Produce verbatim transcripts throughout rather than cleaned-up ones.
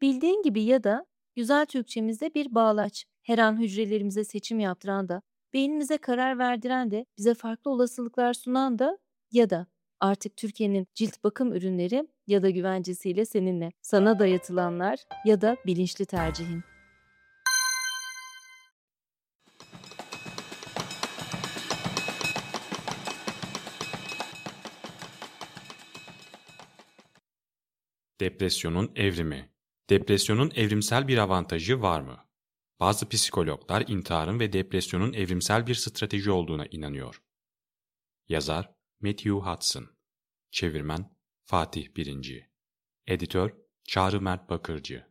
Bildiğin gibi ya da güzel Türkçemizde bir bağlaç. Her an hücrelerimize seçim yaptıran da, beynimize karar verdiren de, bize farklı olasılıklar sunan da ya da artık Türkiye'nin cilt bakım ürünleri ya da güvencesiyle seninle. Sana dayatılanlar ya da bilinçli tercihin. Depresyonun evrimi. Depresyonun evrimsel bir avantajı var mı? Bazı psikologlar intiharın ve depresyonun evrimsel bir strateji olduğuna inanıyor. Yazar Matthew Hudson. Çevirmen Fatih Birinci. Editör Çağrı Mert Bakırcı.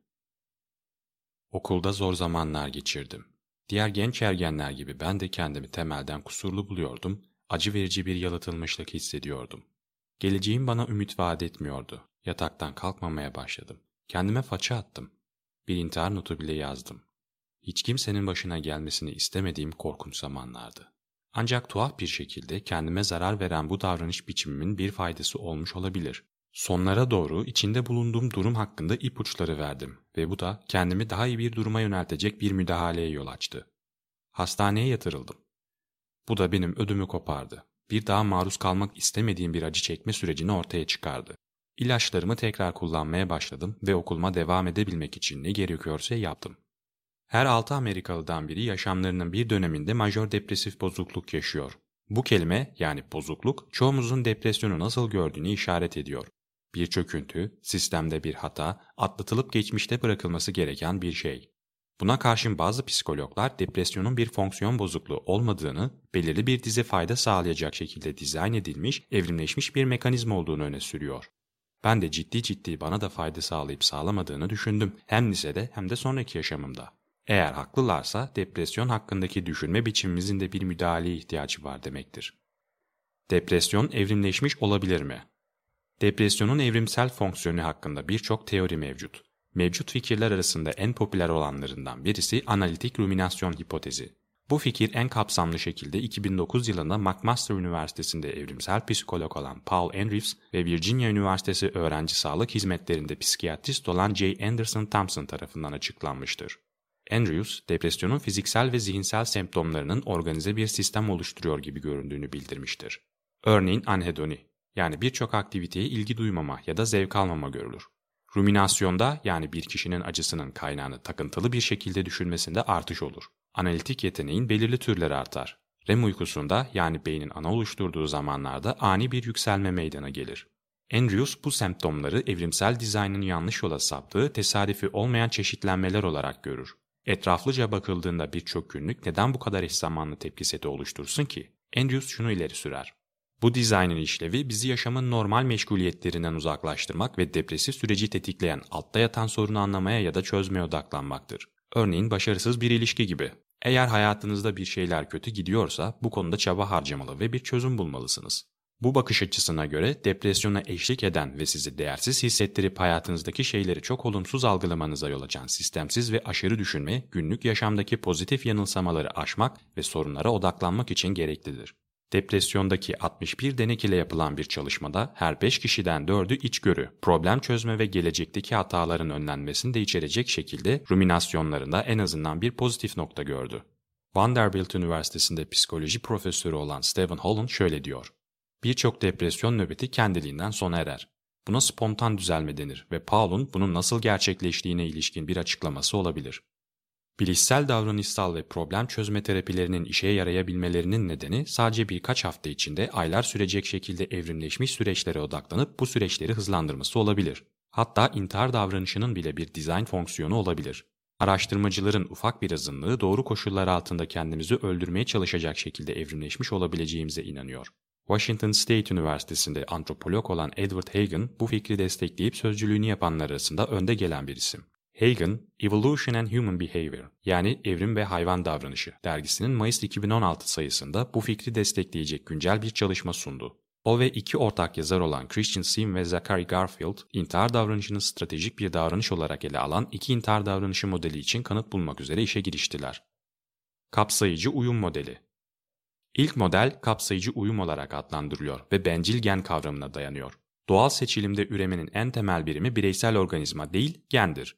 Okulda zor zamanlar geçirdim. Diğer genç ergenler gibi ben de kendimi temelden kusurlu buluyordum, acı verici bir yalıtılmışlık hissediyordum. Geleceğim bana ümit vaat etmiyordu. Yataktan kalkmamaya başladım. Kendime faça attım. Bir intihar notu bile yazdım. Hiç kimsenin başına gelmesini istemediğim korkunç zamanlardı. Ancak tuhaf bir şekilde kendime zarar veren bu davranış biçimimin bir faydası olmuş olabilir. Sonlara doğru içinde bulunduğum durum hakkında ipuçları verdim ve bu da kendimi daha iyi bir duruma yöneltecek bir müdahaleye yol açtı. Hastaneye yatırıldım. Bu da benim ödümü kopardı. Bir daha maruz kalmak istemediğim bir acı çekme sürecini ortaya çıkardı. İlaçlarımı tekrar kullanmaya başladım ve okuluma devam edebilmek için ne gerekiyorsa yaptım. Her altı Amerikalıdan biri yaşamlarının bir döneminde majör depresif bozukluk yaşıyor. Bu kelime, yani bozukluk, çoğumuzun depresyonu nasıl gördüğünü işaret ediyor. Bir çöküntü, sistemde bir hata, atlatılıp geçmişte bırakılması gereken bir şey. Buna karşın bazı psikologlar depresyonun bir fonksiyon bozukluğu olmadığını, belirli bir dizi fayda sağlayacak şekilde dizayn edilmiş, evrimleşmiş bir mekanizma olduğunu öne sürüyor. Ben de ciddi ciddi bana da fayda sağlayıp sağlamadığını düşündüm, hem lisede hem de sonraki yaşamımda. Eğer haklılarsa depresyon hakkındaki düşünme biçimimizin de bir müdahaleye ihtiyacı var demektir. Depresyon evrimleşmiş olabilir mi? Depresyonun evrimsel fonksiyonu hakkında birçok teori mevcut. Mevcut fikirler arasında en popüler olanlarından birisi analitik ruminasyon hipotezi. Bu fikir en kapsamlı şekilde iki bin dokuz yılında McMaster Üniversitesi'nde evrimsel psikolog olan Paul Andrews ve Virginia Üniversitesi Öğrenci Sağlık Hizmetleri'nde psikiyatrist olan J. Anderson Thompson tarafından açıklanmıştır. Andrews, depresyonun fiziksel ve zihinsel semptomlarının organize bir sistem oluşturuyor gibi göründüğünü bildirmiştir. Örneğin anhedoni, yani birçok aktiviteye ilgi duymama ya da zevk almama görülür. Ruminasyonda, yani bir kişinin acısının kaynağını takıntılı bir şekilde düşünmesinde artış olur. Analitik yeteneğin belirli türleri artar. R E M uykusunda, yani beynin ana oluşturduğu zamanlarda ani bir yükselme meydana gelir. Andrews bu semptomları evrimsel dizaynın yanlış yola saptığı tesadüfi olmayan çeşitlenmeler olarak görür. Etraflıca bakıldığında birçok günlük neden bu kadar eş zamanlı tepki seti oluştursun ki? Andrews şunu ileri sürer. Bu dizaynın işlevi bizi yaşamın normal meşguliyetlerinden uzaklaştırmak ve depresif süreci tetikleyen altta yatan sorunu anlamaya ya da çözmeye odaklanmaktır. Örneğin başarısız bir ilişki gibi. Eğer hayatınızda bir şeyler kötü gidiyorsa bu konuda çaba harcamalı ve bir çözüm bulmalısınız. Bu bakış açısına göre depresyona eşlik eden ve sizi değersiz hissettirip hayatınızdaki şeyleri çok olumsuz algılamanıza yol açan sistemsiz ve aşırı düşünme, günlük yaşamdaki pozitif yanılsamaları aşmak ve sorunlara odaklanmak için gereklidir. Depresyondaki altmış bir denek ile yapılan bir çalışmada her beş kişiden dördü içgörü, problem çözme ve gelecekteki hataların önlenmesini de içerecek şekilde ruminasyonlarında en azından bir pozitif nokta gördü. Vanderbilt Üniversitesi'nde psikoloji profesörü olan Stephen Holland şöyle diyor. Birçok depresyon nöbeti kendiliğinden sona erer. Buna spontan düzelme denir ve Paul'un bunun nasıl gerçekleştiğine ilişkin bir açıklaması olabilir. Bilişsel davranışsal ve problem çözme terapilerinin işe yarayabilmelerinin nedeni sadece birkaç hafta içinde aylar sürecek şekilde evrimleşmiş süreçlere odaklanıp bu süreçleri hızlandırması olabilir. Hatta intihar davranışının bile bir dizayn fonksiyonu olabilir. Araştırmacıların ufak bir azınlığı doğru koşullar altında kendimizi öldürmeye çalışacak şekilde evrimleşmiş olabileceğimize inanıyor. Washington State Üniversitesi'nde antropolog olan Edward Hagen bu fikri destekleyip sözcülüğünü yapanlar arasında önde gelen bir isim. Hagen, Evolution and Human Behavior, yani Evrim ve Hayvan Davranışı dergisinin Mayıs iki bin on altı sayısında bu fikri destekleyecek güncel bir çalışma sundu. O ve iki ortak yazar olan Christian Sim ve Zachary Garfield, intihar davranışını stratejik bir davranış olarak ele alan iki intihar davranışı modeli için kanıt bulmak üzere işe giriştiler. Kapsayıcı uyum modeli. İlk model kapsayıcı uyum olarak adlandırılıyor ve bencil gen kavramına dayanıyor. Doğal seçilimde üremenin en temel birimi bireysel organizma değil, gendir.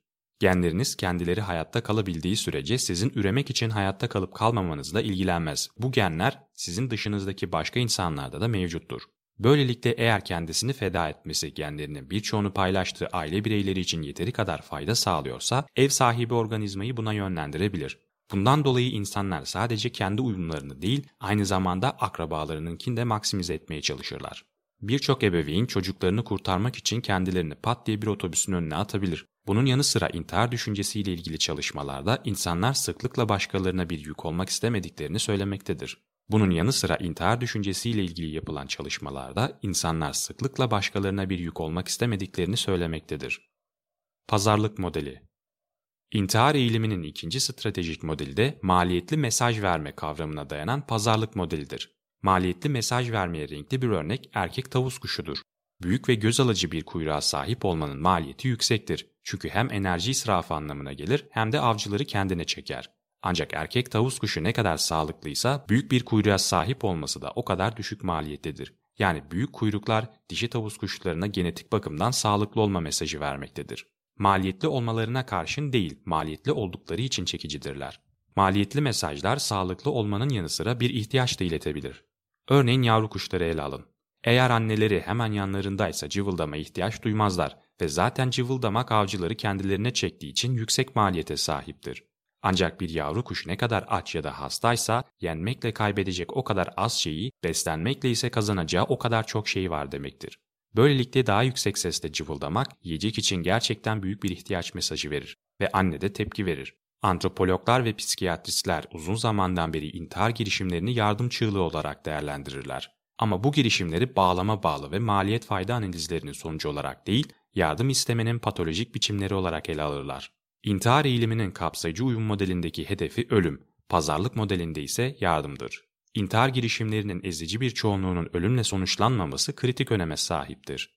Genleriniz kendileri hayatta kalabildiği sürece sizin üremek için hayatta kalıp kalmamanızla ilgilenmez. Bu genler sizin dışınızdaki başka insanlarda da mevcuttur. Böylelikle eğer kendisini feda etmesi genlerinin birçoğunu paylaştığı aile bireyleri için yeteri kadar fayda sağlıyorsa ev sahibi organizmayı buna yönlendirebilir. Bundan dolayı insanlar sadece kendi uyumlarını değil, aynı zamanda akrabalarınınkini de maksimize etmeye çalışırlar. Birçok ebeveyn çocuklarını kurtarmak için kendilerini pat diye bir otobüsün önüne atabilir. Bunun yanı sıra intihar düşüncesiyle ilgili çalışmalarda insanlar sıklıkla başkalarına bir yük olmak istemediklerini söylemektedir. Bunun yanı sıra intihar düşüncesiyle ilgili yapılan çalışmalarda insanlar sıklıkla başkalarına bir yük olmak istemediklerini söylemektedir. Pazarlık modeli. İntihar eğiliminin ikinci stratejik modeli de maliyetli mesaj verme kavramına dayanan pazarlık modelidir. Maliyetli mesaj vermeye renkli bir örnek erkek tavus kuşudur. Büyük ve göz alıcı bir kuyruğa sahip olmanın maliyeti yüksektir. Çünkü hem enerji israfı anlamına gelir hem de avcıları kendine çeker. Ancak erkek tavus kuşu ne kadar sağlıklıysa büyük bir kuyruğa sahip olması da o kadar düşük maliyettedir. Yani büyük kuyruklar dişi tavus kuşlarına genetik bakımdan sağlıklı olma mesajı vermektedir. Maliyetli olmalarına karşın değil, maliyetli oldukları için çekicidirler. Maliyetli mesajlar sağlıklı olmanın yanı sıra bir ihtiyaç da iletebilir. Örneğin yavru kuşları ele alın. Eğer anneleri hemen yanlarındaysa cıvıldama ihtiyaç duymazlar ve zaten cıvıldamak avcıları kendilerine çektiği için yüksek maliyete sahiptir. Ancak bir yavru kuş ne kadar aç ya da hastaysa yenmekle kaybedecek o kadar az şeyi, beslenmekle ise kazanacağı o kadar çok şey var demektir. Böylelikle daha yüksek sesle cıvıldamak yiyecek için gerçekten büyük bir ihtiyaç mesajı verir ve anne de tepki verir. Antropologlar ve psikiyatristler uzun zamandan beri intihar girişimlerini yardım çığlığı olarak değerlendirirler. Ama bu girişimleri bağlama bağlı ve maliyet fayda analizlerinin sonucu olarak değil, yardım istemenin patolojik biçimleri olarak ele alırlar. İntihar eğiliminin kapsayıcı uyum modelindeki hedefi ölüm, pazarlık modelinde ise yardımdır. İntihar girişimlerinin ezici bir çoğunluğunun ölümle sonuçlanmaması kritik öneme sahiptir.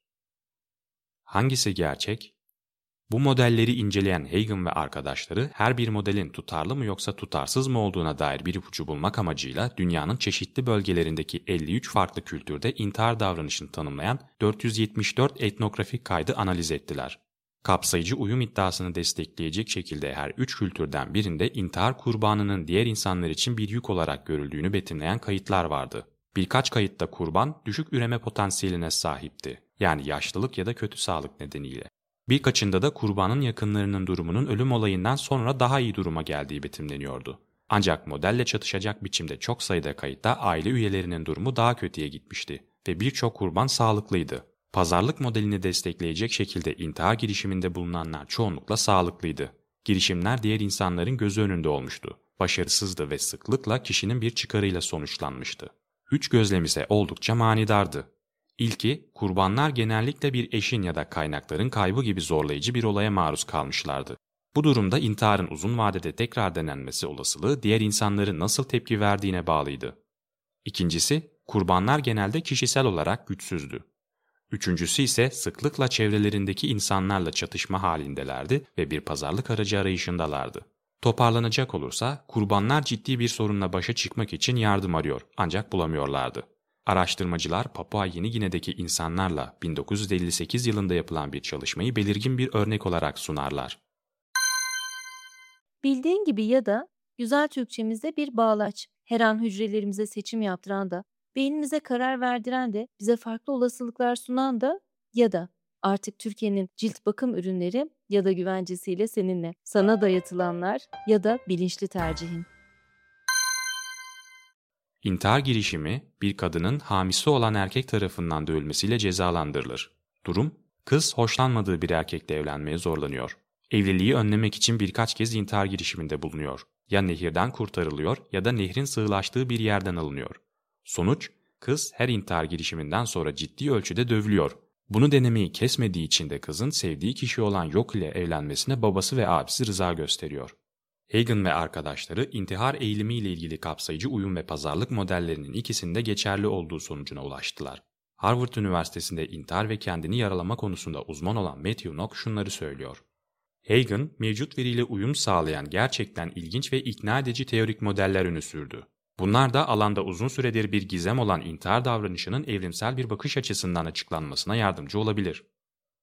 Hangisi gerçek? Bu modelleri inceleyen Hagen ve arkadaşları her bir modelin tutarlı mı yoksa tutarsız mı olduğuna dair bir ipucu bulmak amacıyla dünyanın çeşitli bölgelerindeki elli üç farklı kültürde intihar davranışını tanımlayan dört yüz yetmiş dört etnografik kaydı analiz ettiler. Kapsayıcı uyum iddiasını destekleyecek şekilde her üç kültürden birinde intihar kurbanının diğer insanlar için bir yük olarak görüldüğünü betimleyen kayıtlar vardı. Birkaç kayıtta kurban düşük üreme potansiyeline sahipti, yani yaşlılık ya da kötü sağlık nedeniyle. Birkaçında da kurbanın yakınlarının durumunun ölüm olayından sonra daha iyi duruma geldiği betimleniyordu. Ancak modelle çatışacak biçimde çok sayıda kayıtta aile üyelerinin durumu daha kötüye gitmişti ve birçok kurban sağlıklıydı. Pazarlık modelini destekleyecek şekilde intihar girişiminde bulunanlar çoğunlukla sağlıklıydı. Girişimler diğer insanların gözü önünde olmuştu. Başarısızdı ve sıklıkla kişinin bir çıkarıyla sonuçlanmıştı. Üç gözlem ise oldukça manidardı. İlki, kurbanlar genellikle bir eşin ya da kaynakların kaybı gibi zorlayıcı bir olaya maruz kalmışlardı. Bu durumda intiharın uzun vadede tekrar denenmesi olasılığı diğer insanların nasıl tepki verdiğine bağlıydı. İkincisi, kurbanlar genelde kişisel olarak güçsüzdü. Üçüncüsü ise sıklıkla çevrelerindeki insanlarla çatışma halindelerdi ve bir pazarlık aracı arayışındalardı. Toparlanacak olursa, kurbanlar ciddi bir sorunla başa çıkmak için yardım arıyor ancak bulamıyorlardı. Araştırmacılar Papua Yeni Gine'deki insanlarla bin dokuz yüz elli sekiz yılında yapılan bir çalışmayı belirgin bir örnek olarak sunarlar. Bildiğin gibi ya da güzel Türkçemizde bir bağlaç, her an hücrelerimize seçim yaptıran da, beynimize karar verdiren de, bize farklı olasılıklar sunan da ya da artık Türkiye'nin cilt bakım ürünleri ya da güvencesiyle seninle, sana dayatılanlar ya da bilinçli tercihin. İntihar girişimi bir kadının hamisi olan erkek tarafından dövülmesiyle cezalandırılır. Durum, kız hoşlanmadığı bir erkekle evlenmeye zorlanıyor. Evliliği önlemek için birkaç kez intihar girişiminde bulunuyor. Ya nehirden kurtarılıyor ya da nehrin sığlaştığı bir yerden alınıyor. Sonuç, kız her intihar girişiminden sonra ciddi ölçüde dövülüyor. Bunu denemeyi kesmediği için de kızın sevdiği kişi olan Yok ile evlenmesine babası ve abisi rıza gösteriyor. Hagen ve arkadaşları intihar eğilimiyle ilgili kapsayıcı uyum ve pazarlık modellerinin ikisinde geçerli olduğu sonucuna ulaştılar. Harvard Üniversitesi'nde intihar ve kendini yaralama konusunda uzman olan Matthew Nock şunları söylüyor. Hagen, mevcut veriyle uyum sağlayan gerçekten ilginç ve ikna edici teorik modeller öne sürdü. Bunlar da alanda uzun süredir bir gizem olan intihar davranışının evrimsel bir bakış açısından açıklanmasına yardımcı olabilir.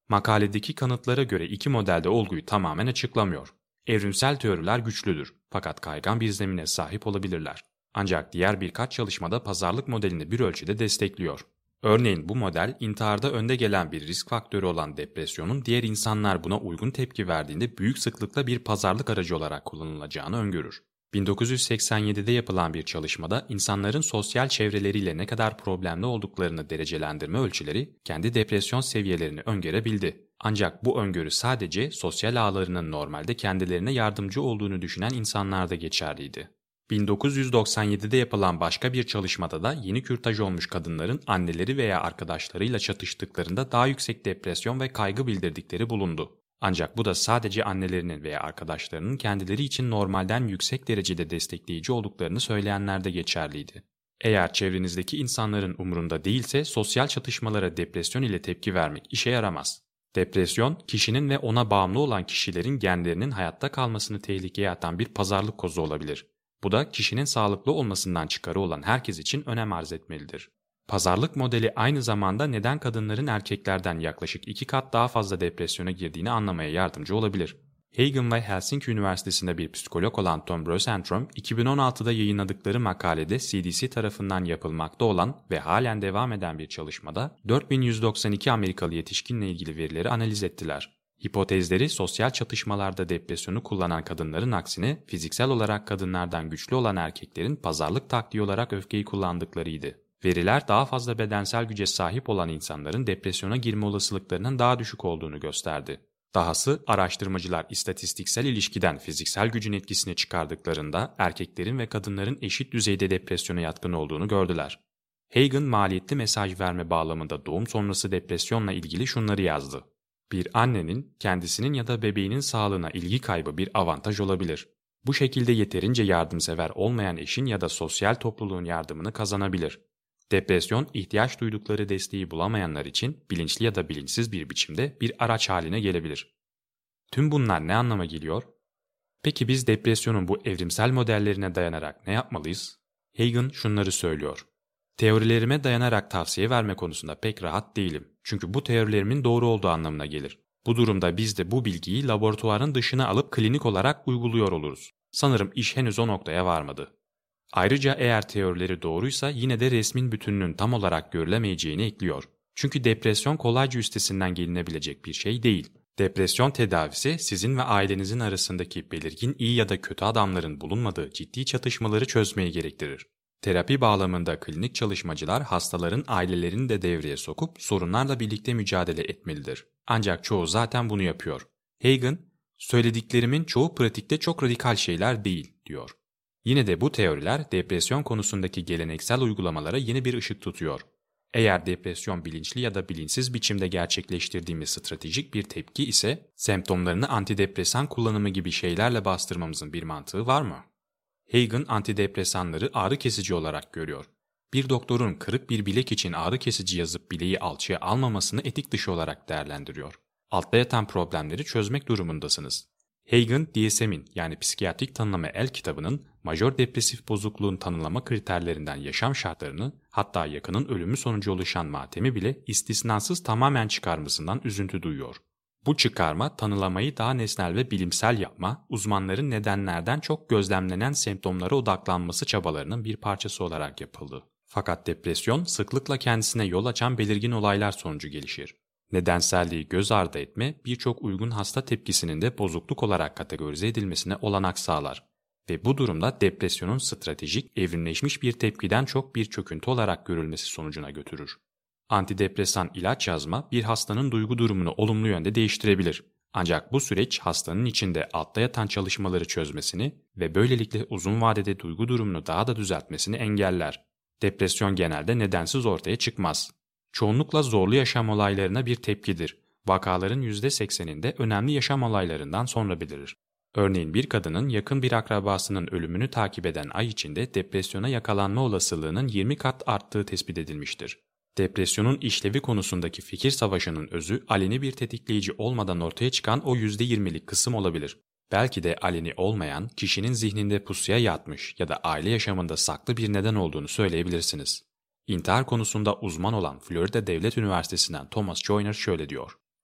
Makaledeki kanıtlara göre iki modelde olguyu tamamen açıklamıyor. Evrimsel teoriler güçlüdür fakat kaygan bir zemine sahip olabilirler. Ancak diğer birkaç çalışmada pazarlık modelini bir ölçüde destekliyor. Örneğin bu model intiharda önde gelen bir risk faktörü olan depresyonun diğer insanlar buna uygun tepki verdiğinde büyük sıklıkla bir pazarlık aracı olarak kullanılacağını öngörür. bin dokuz yüz seksen yedide yapılan bir çalışmada insanların sosyal çevreleriyle ne kadar problemli olduklarını derecelendirme ölçüleri kendi depresyon seviyelerini öngörebildi. Ancak bu öngörü sadece sosyal ağlarının normalde kendilerine yardımcı olduğunu düşünen insanlarda geçerliydi. bin dokuz yüz doksan yedide yapılan başka bir çalışmada da yeni kürtaj olmuş kadınların anneleri veya arkadaşlarıyla çatıştıklarında daha yüksek depresyon ve kaygı bildirdikleri bulundu. Ancak bu da sadece annelerinin veya arkadaşlarının kendileri için normalden yüksek derecede destekleyici olduklarını söyleyenlerde geçerliydi. Eğer çevrenizdeki insanların umurunda değilse sosyal çatışmalara depresyon ile tepki vermek işe yaramaz. Depresyon, kişinin ve ona bağımlı olan kişilerin genlerinin hayatta kalmasını tehlikeye atan bir pazarlık kozu olabilir. Bu da kişinin sağlıklı olmasından çıkarı olan herkes için önem arz etmelidir. Pazarlık modeli aynı zamanda neden kadınların erkeklerden yaklaşık iki kat daha fazla depresyona girdiğini anlamaya yardımcı olabilir. Hagen ve Helsinki Üniversitesi'nde bir psikolog olan Tom Rosentrum, iki bin on altıda yayınladıkları makalede C D C tarafından yapılmakta olan ve halen devam eden bir çalışmada dört bin yüz doksan iki Amerikalı yetişkinle ilgili verileri analiz ettiler. Hipotezleri sosyal çatışmalarda depresyonu kullanan kadınların aksine fiziksel olarak kadınlardan güçlü olan erkeklerin pazarlık taktiği olarak öfkeyi kullandıklarıydı. Veriler daha fazla bedensel güce sahip olan insanların depresyona girme olasılıklarının daha düşük olduğunu gösterdi. Dahası araştırmacılar istatistiksel ilişkiden fiziksel gücün etkisini çıkardıklarında erkeklerin ve kadınların eşit düzeyde depresyona yatkın olduğunu gördüler. Hagen maliyetli mesaj verme bağlamında doğum sonrası depresyonla ilgili şunları yazdı. Bir annenin kendisinin ya da bebeğinin sağlığına ilgi kaybı bir avantaj olabilir. Bu şekilde yeterince yardımsever olmayan eşin ya da sosyal topluluğun yardımını kazanabilir. Depresyon, ihtiyaç duydukları desteği bulamayanlar için bilinçli ya da bilinçsiz bir biçimde bir araç haline gelebilir. Tüm bunlar ne anlama geliyor? Peki biz depresyonun bu evrimsel modellerine dayanarak ne yapmalıyız? Hagen şunları söylüyor. Teorilerime dayanarak tavsiye verme konusunda pek rahat değilim. Çünkü bu teorilerimin doğru olduğu anlamına gelir. Bu durumda biz de bu bilgiyi laboratuvarın dışına alıp klinik olarak uyguluyor oluruz. Sanırım iş henüz o noktaya varmadı. Ayrıca eğer teorileri doğruysa yine de resmin bütününün tam olarak görülemeyeceğini ekliyor. Çünkü depresyon kolayca üstesinden gelinebilecek bir şey değil. Depresyon tedavisi sizin ve ailenizin arasındaki belirgin iyi ya da kötü adamların bulunmadığı ciddi çatışmaları çözmeyi gerektirir. Terapi bağlamında klinik çalışmacılar hastaların ailelerini de devreye sokup sorunlarla birlikte mücadele etmelidir. Ancak çoğu zaten bunu yapıyor. Hagen, söylediklerimin çoğu pratikte çok radikal şeyler değil, diyor. Yine de bu teoriler depresyon konusundaki geleneksel uygulamalara yeni bir ışık tutuyor. Eğer depresyon bilinçli ya da bilinçsiz biçimde gerçekleştirdiğimiz stratejik bir tepki ise semptomlarını antidepresan kullanımı gibi şeylerle bastırmamızın bir mantığı var mı? Hagen antidepresanları ağrı kesici olarak görüyor. Bir doktorun kırık bir bilek için ağrı kesici yazıp bileği alçıya almamasını etik dışı olarak değerlendiriyor. Altta yatan problemleri çözmek durumundasınız. Hagen, D S M'in yani psikiyatrik tanımlama el kitabının majör depresif bozukluğun tanımlama kriterlerinden yaşam şartlarını, hatta yakının ölümü sonucu oluşan matemi bile istisnasız tamamen çıkarmasından üzüntü duyuyor. Bu çıkarma tanılamayı daha nesnel ve bilimsel yapma, uzmanların nedenlerden çok gözlemlenen semptomlara odaklanması çabalarının bir parçası olarak yapıldı. Fakat depresyon sıklıkla kendisine yol açan belirgin olaylar sonucu gelişir. Nedenselliği göz ardı etme birçok uygun hasta tepkisinin de bozukluk olarak kategorize edilmesine olanak sağlar ve bu durumda depresyonun stratejik, evrimleşmiş bir tepkiden çok bir çöküntü olarak görülmesi sonucuna götürür. Antidepresan ilaç yazma bir hastanın duygu durumunu olumlu yönde değiştirebilir. Ancak bu süreç hastanın içinde altta yatan çalışmaları çözmesini ve böylelikle uzun vadede duygu durumunu daha da düzeltmesini engeller. Depresyon genelde nedensiz ortaya çıkmaz. Çoğunlukla zorlu yaşam olaylarına bir tepkidir. Vakaların yüzde sekseninde önemli yaşam olaylarından sonra belirir. Örneğin bir kadının yakın bir akrabasının ölümünü takip eden ay içinde depresyona yakalanma olasılığının yirmi kat arttığı tespit edilmiştir. Depresyonun işlevi konusundaki fikir savaşının özü aleni bir tetikleyici olmadan ortaya çıkan o yüzde yirmilik kısım olabilir. Belki de aleni olmayan, kişinin zihninde pusuya yatmış ya da aile yaşamında saklı bir neden olduğunu söyleyebilirsiniz. İntihar konusunda uzman olan Florida Devlet Üniversitesi'nden Thomas Joyner şöyle diyor.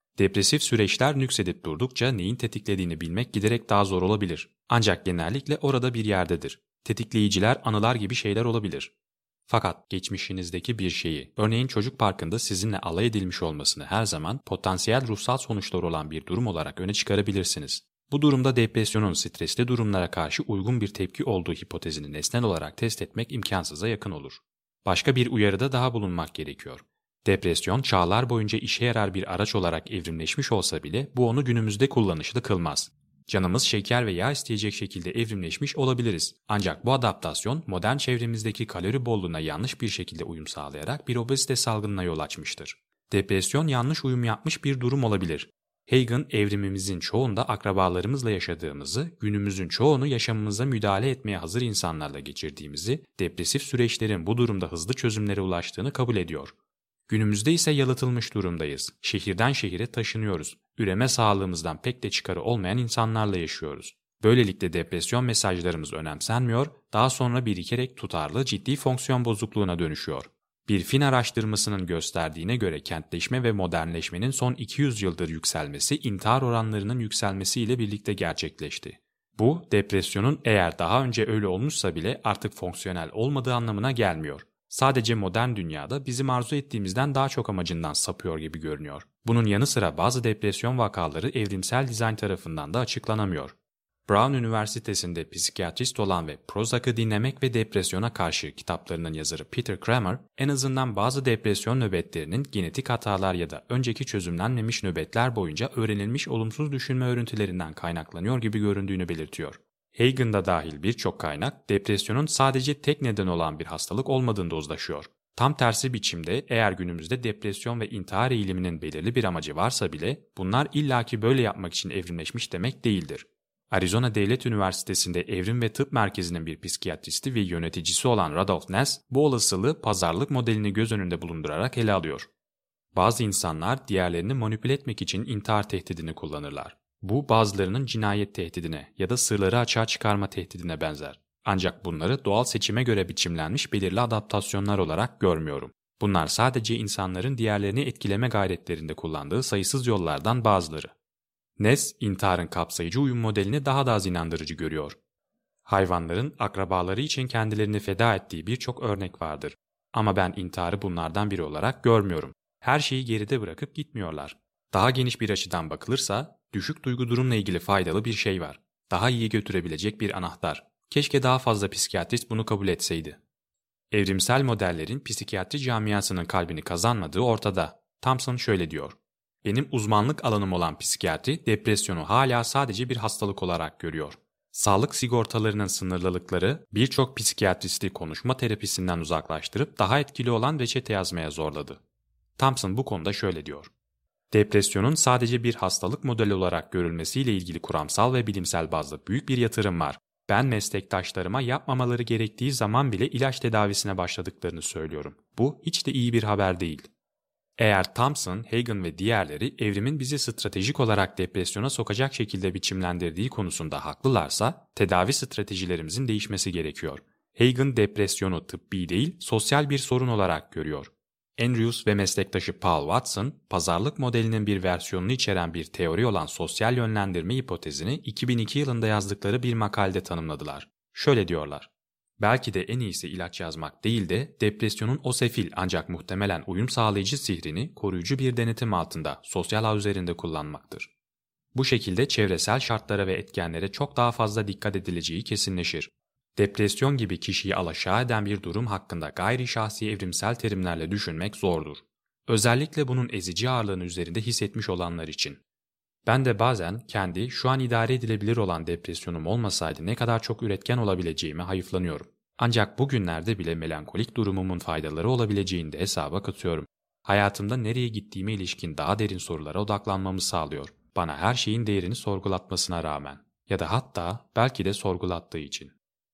Depresif süreçler nüksedip durdukça neyin tetiklediğini bilmek giderek daha zor olabilir. Ancak genellikle orada bir yerdedir. Tetikleyiciler anılar gibi şeyler olabilir. Fakat geçmişinizdeki bir şeyi, örneğin çocuk parkında sizinle alay edilmiş olmasını her zaman potansiyel ruhsal sonuçları olan bir durum olarak öne çıkarabilirsiniz. Bu durumda depresyonun stresli durumlara karşı uygun bir tepki olduğu hipotezini nesnel olarak test etmek imkansıza yakın olur. Başka bir uyarıda daha bulunmak gerekiyor. Depresyon çağlar boyunca işe yarar bir araç olarak evrimleşmiş olsa bile bu onu günümüzde kullanışlı kılmaz. Canımız şeker ve yağ isteyecek şekilde evrimleşmiş olabiliriz. Ancak bu adaptasyon modern çevremizdeki kalori bolluğuna yanlış bir şekilde uyum sağlayarak bir obezite salgınına yol açmıştır. Depresyon yanlış uyum yapmış bir durum olabilir. Hagen, evrimimizin çoğunda akrabalarımızla yaşadığımızı, günümüzün çoğunu yaşamımıza müdahale etmeye hazır insanlarla geçirdiğimizi, depresif süreçlerin bu durumda hızlı çözümlere ulaştığını kabul ediyor. Günümüzde ise yalıtılmış durumdayız. Şehirden şehire taşınıyoruz. Üreme sağlığımızdan pek de çıkarı olmayan insanlarla yaşıyoruz. Böylelikle depresyon mesajlarımız önemsenmiyor, daha sonra birikerek tutarlı ciddi fonksiyon bozukluğuna dönüşüyor. Bir Fin araştırmasının gösterdiğine göre kentleşme ve modernleşmenin son iki yüz yıldır yükselmesi intihar oranlarının yükselmesiyle birlikte gerçekleşti. Bu, depresyonun eğer daha önce öyle olmuşsa bile artık fonksiyonel olmadığı anlamına gelmiyor. Sadece modern dünyada bizim arzu ettiğimizden daha çok amacından sapıyor gibi görünüyor. Bunun yanı sıra bazı depresyon vakaları evrimsel dizayn tarafından da açıklanamıyor. Brown Üniversitesi'nde psikiyatrist olan ve Prozac'ı dinlemek ve depresyona karşı kitaplarının yazarı Peter Kramer, en azından bazı depresyon nöbetlerinin genetik hatalar ya da önceki çözümlenmemiş nöbetler boyunca öğrenilmiş olumsuz düşünme örüntülerinden kaynaklanıyor gibi göründüğünü belirtiyor. Hagen'da dahil birçok kaynak, depresyonun sadece tek neden olan bir hastalık olmadığında uzlaşıyor. Tam tersi biçimde eğer günümüzde depresyon ve intihar eğiliminin belirli bir amacı varsa bile bunlar illaki böyle yapmak için evrimleşmiş demek değildir. Arizona Devlet Üniversitesi'nde Evrim ve Tıp Merkezi'nin bir psikiyatristi ve yöneticisi olan Rudolf Ness, bu olasılığı pazarlık modelini göz önünde bulundurarak ele alıyor. Bazı insanlar diğerlerini manipüle etmek için intihar tehdidini kullanırlar. Bu bazılarının cinayet tehdidine ya da sırları açığa çıkarma tehdidine benzer. Ancak bunları doğal seçime göre biçimlenmiş belirli adaptasyonlar olarak görmüyorum. Bunlar sadece insanların diğerlerini etkileme gayretlerinde kullandığı sayısız yollardan bazıları. Ness, intiharın kapsayıcı uyum modelini daha da az inandırıcı görüyor. Hayvanların akrabaları için kendilerini feda ettiği birçok örnek vardır. Ama ben intiharı bunlardan biri olarak görmüyorum. Her şeyi geride bırakıp gitmiyorlar. Daha geniş bir açıdan bakılırsa, düşük duygu durumla ilgili faydalı bir şey var. Daha iyi götürebilecek bir anahtar. Keşke daha fazla psikiyatrist bunu kabul etseydi. Evrimsel modellerin psikiyatri camiasının kalbini kazanmadığı ortada. Thompson şöyle diyor. Benim uzmanlık alanım olan psikiyatri, depresyonu hala sadece bir hastalık olarak görüyor. Sağlık sigortalarının sınırlılıkları birçok psikiyatristi konuşma terapisinden uzaklaştırıp daha etkili olan reçete yazmaya zorladı. Thompson bu konuda şöyle diyor. Depresyonun sadece bir hastalık modeli olarak görülmesiyle ilgili kuramsal ve bilimsel bazda büyük bir yatırım var. Ben meslektaşlarıma yapmamaları gerektiği zaman bile ilaç tedavisine başladıklarını söylüyorum. Bu hiç de iyi bir haber değil. Eğer Thompson, Hagen ve diğerleri evrimin bizi stratejik olarak depresyona sokacak şekilde biçimlendirdiği konusunda haklılarsa, tedavi stratejilerimizin değişmesi gerekiyor. Hagen depresyonu tıbbi değil, sosyal bir sorun olarak görüyor. Andrews ve meslektaşı Paul Watson, pazarlık modelinin bir versiyonunu içeren bir teori olan sosyal yönlendirme hipotezini iki bin iki yılında yazdıkları bir makalede tanımladılar. Şöyle diyorlar. Belki de en iyisi ilaç yazmak değil de depresyonun o sefil ancak muhtemelen uyum sağlayıcı sihrini koruyucu bir denetim altında sosyal ağ üzerinde kullanmaktır. Bu şekilde çevresel şartlara ve etkenlere çok daha fazla dikkat edileceği kesinleşir. Depresyon gibi kişiyi alaşağı eden bir durum hakkında gayri şahsi evrimsel terimlerle düşünmek zordur. Özellikle bunun ezici ağırlığını üzerinde hissetmiş olanlar için. Ben de bazen kendi şu an idare edilebilir olan depresyonum olmasaydı ne kadar çok üretken olabileceğime hayıflanıyorum. Ancak bugünlerde bile melankolik durumumun faydaları olabileceğini de hesaba katıyorum. Hayatımda nereye gittiğime ilişkin daha derin sorulara odaklanmamı sağlıyor. Bana her şeyin değerini sorgulatmasına rağmen ya da hatta belki de sorgulattığı için.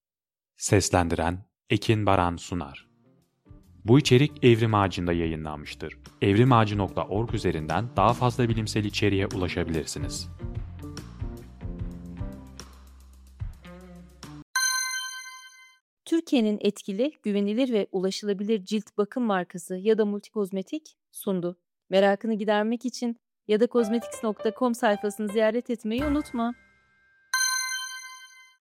Seslendiren Ekin Baran Sunar. Bu içerik Evrim Ağacı'nda yayınlanmıştır. evrimağacı nokta org üzerinden daha fazla bilimsel içeriğe ulaşabilirsiniz. Türkiye'nin etkili, güvenilir ve ulaşılabilir cilt bakım markası ya da multikozmetik sundu. Merakını gidermek için ya da kozmetiks nokta com sayfasını ziyaret etmeyi unutma.